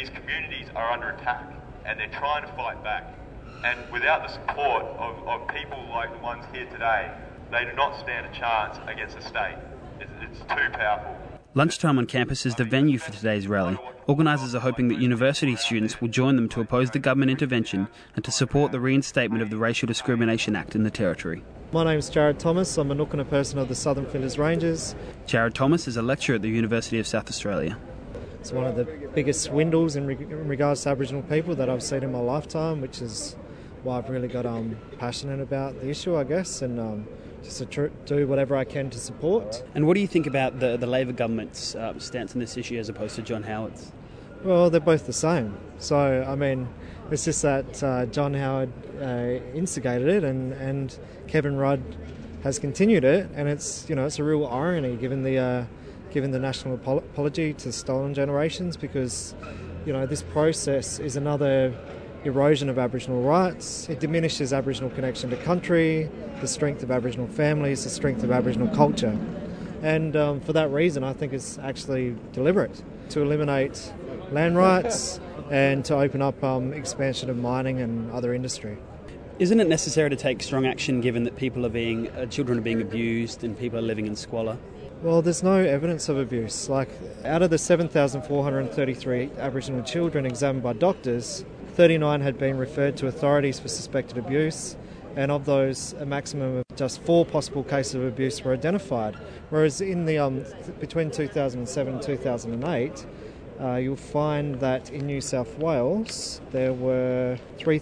these communities are under attack and they're trying to fight back. And without the support of people like the ones here today, they do not stand a chance against the state. It's too powerful. Lunchtime on campus is the venue for today's rally. Organisers are hoping that university students will join them to oppose the government intervention and to support the reinstatement of the Racial Discrimination Act in the Territory. My name's Jared Thomas. I'm a Nookana person of the Southern Flinders Rangers. Jared Thomas is a lecturer at the University of South Australia. It's one of the biggest swindles in regards to Aboriginal people that I've seen in my lifetime, which is why I've really got passionate about the issue, I guess, and just to do whatever I can to support. And what do you think about the Labor government's stance on this issue as opposed to John Howard's? Well, they're both the same. So, I mean, it's just that John Howard instigated it and Kevin Rudd has continued it, and it's a real irony given the national apology to stolen generations, because this process is another erosion of Aboriginal rights. It diminishes Aboriginal connection to country, the strength of Aboriginal families, the strength of Aboriginal culture. And for that reason, I think it's actually deliberate to eliminate land rights and to open up expansion of mining and other industry. Isn't it necessary to take strong action given that children are being abused and people are living in squalor? Well, there's no evidence of abuse. Like, out of the 7,433 Aboriginal children examined by doctors, 39 had been referred to authorities for suspected abuse, and of those, a maximum of just 4 possible cases of abuse were identified. Whereas in the between 2007 and 2008, you'll find that in New South Wales there were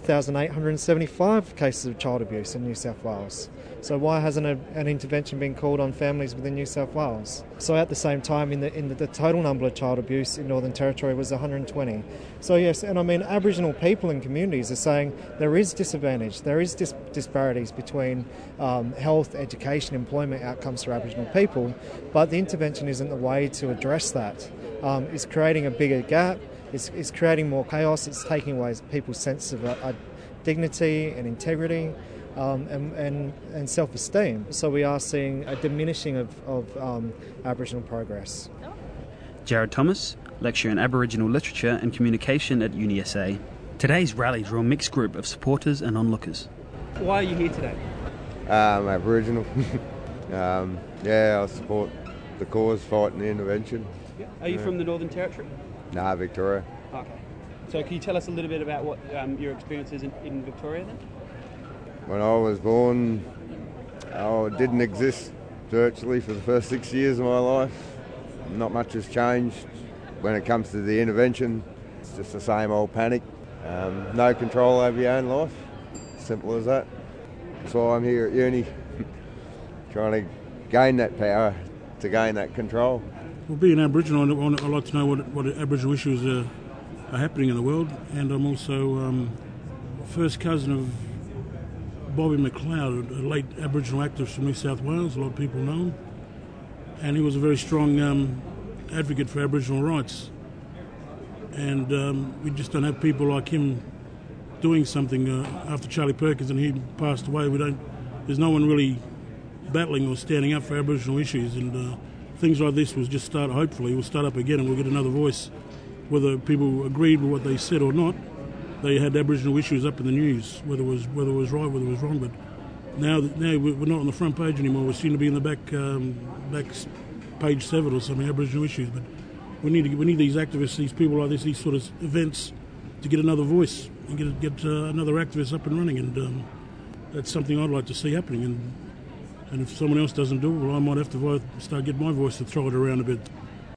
3,875 cases of child abuse in New South Wales. So why hasn't an intervention been called on families within New South Wales? So at the same time, in the total number of child abuse in Northern Territory was 120. So yes, and I mean, Aboriginal people and communities are saying there is disadvantage, there is disparities between health, education, employment outcomes for Aboriginal people, but the intervention isn't the way to address that. It's creating a bigger gap, it's creating more chaos, it's taking away people's sense of dignity and integrity. And self-esteem. So we are seeing a diminishing of Aboriginal progress. Jared Thomas, lecturer in Aboriginal Literature and Communication at UniSA. Today's rally drew a mixed group of supporters and onlookers. Why are you here today? I'm Aboriginal. I support the cause, fighting the intervention. Yeah. Are you from the Northern Territory? Nah, Victoria. Okay. So can you tell us a little bit about what your experience is in Victoria then? When I was born, it didn't exist virtually for the first 6 years of my life. Not much has changed when it comes to the intervention. It's just the same old panic. No control over your own life. Simple as that. That's why I'm here at uni, trying to gain that power, to gain that control. Well, being Aboriginal, I like to know what Aboriginal issues are happening in the world, and I'm also first cousin of Bobby McLeod, a late Aboriginal activist from New South Wales. A lot of people know him. And he was a very strong advocate for Aboriginal rights. And we just don't have people like him doing something after Charlie Perkins and he passed away. There's no one really battling or standing up for Aboriginal issues. And things like this hopefully will start up again, and we'll get another voice. Whether people agreed with what they said or not, they had Aboriginal issues up in the news, whether it was right, whether it was wrong. But now we're not on the front page anymore. We seem to be in the back page 7 or something, Aboriginal issues. But we need these activists, these people like this, these sort of events, to get another voice and get another activist up and running. And that's something I'd like to see happening. And if someone else doesn't do it, well, I might have to start getting my voice to throw it around a bit.